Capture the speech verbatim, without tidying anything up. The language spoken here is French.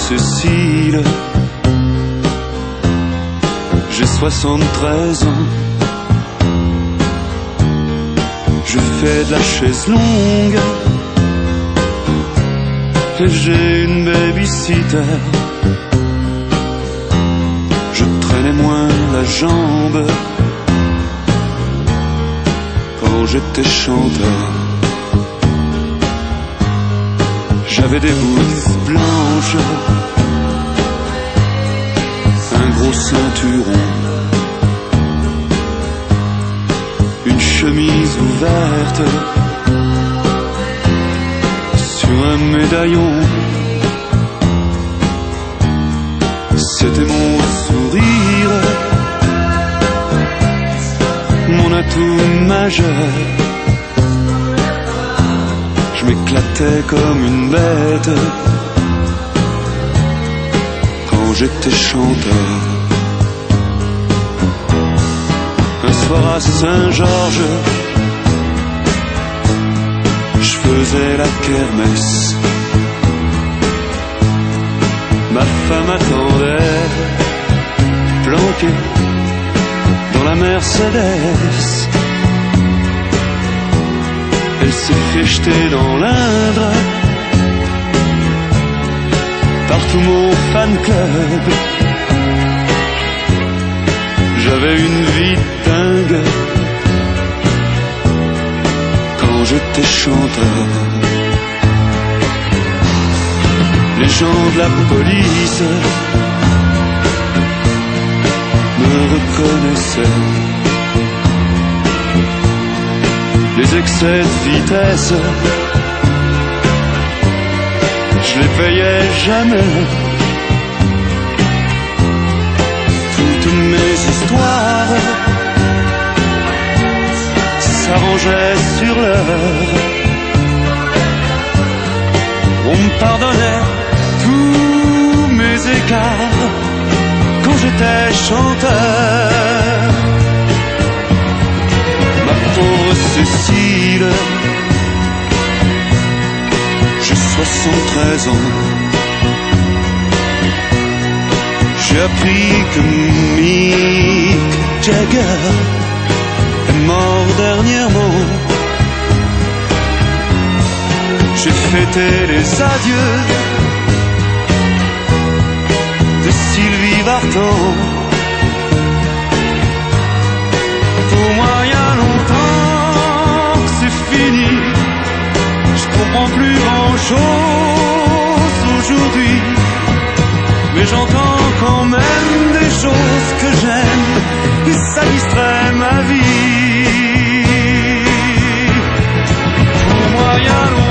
Cécile. J'ai soixante-treize ans. Je fais de la chaise longue et j'ai une babysitter. Je traînais moins la jambe quand j'étais chanteur. J'avais des boules blanches, un gros ceinturon, une chemise ouverte sur un médaillon. C'était mon sourire, mon atout majeur. Je m'éclatais comme une bête quand j'étais chanteur. Un soir à Saint-Georges, je faisais la kermesse. Ma femme attendait, planquée dans la Mercedes. Elle s'est fait jeter dans l'Indre par tout mon fan club. J'avais une vie dingue quand j'étais chanteur. Les gens de la police me reconnaissaient. Les excès de vitesse, je les payais jamais. Toutes mes histoires s'arrangeaient sur l'heure. On me pardonnait tous mes écarts quand j'étais chanteur. Ma pauvre Cécile, j'ai soixante-treize ans. J'ai appris que Mick Jagger est mort dernièrement. J'ai fêté les adieux de Sylvie Vartan. Pour moi, il y a longtemps que c'est fini. Je comprends plus grand chose aujourd'hui, mais j'entends quand même des choses que j'aime et ça distrait ma vie. Pour moi, il y a longtemps